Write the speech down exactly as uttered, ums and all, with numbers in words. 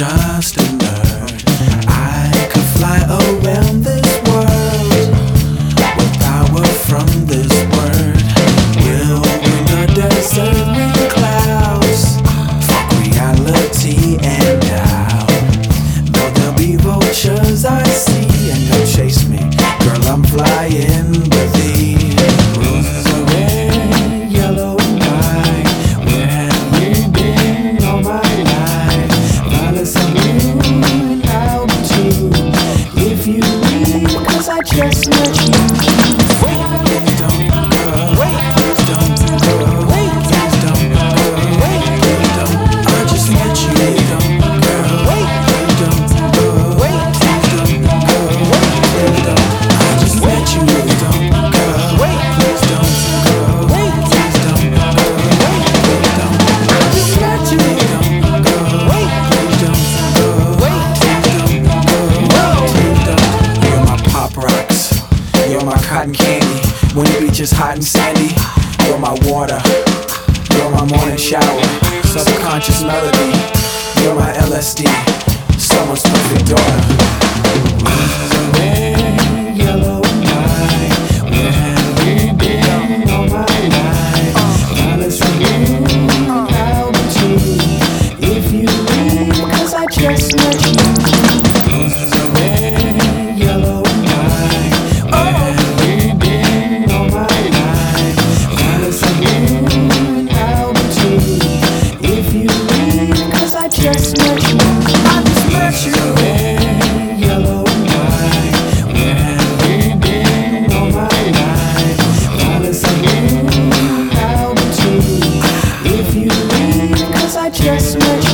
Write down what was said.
just a nerd. I could fly around this world with power from this word. We'll win the desert with clouds. Fuck reality and doubt. Though there'll be vultures I see, and they'll chase me. Girl, I'm flying with thee. Roses are red, yellow and white. Where have you been all my life? Violets are blue and I'll be too. If you leave, cause I just met you. Wait, please don't go. Wait, please don't go. Wait, please don't go. Wait, please don't. I just met you. Please don't go. Wait, please don't go. Wait, please don't go. Wait, please don't. I just met you. Please don't go. Wait, please don't go. Wait, please don't go. Wait, please don't. I just met you. Please don't go. Wait, please don't go. Wait, please don't go. Wait, please don't. You're my pop rocks. You're my cotton candy. When the beach is hot and sandy. You're my water. You're my morning shower. Subconscious melody. You're my L S D. Someone's perfect daughter. Roses are red, yellow and white. Where have you been all my life? Violets are blue, I'll be too. If you leave, cause I just met you. Roses are red, yellow and white. Where have you been all my life? Violets are blue, I'll be too. If you leave, cause I just met you. I just met you. Red, yellow and white. Where have you been all my life? Violets are blue, I'll be too. If you leave, cause I just met you.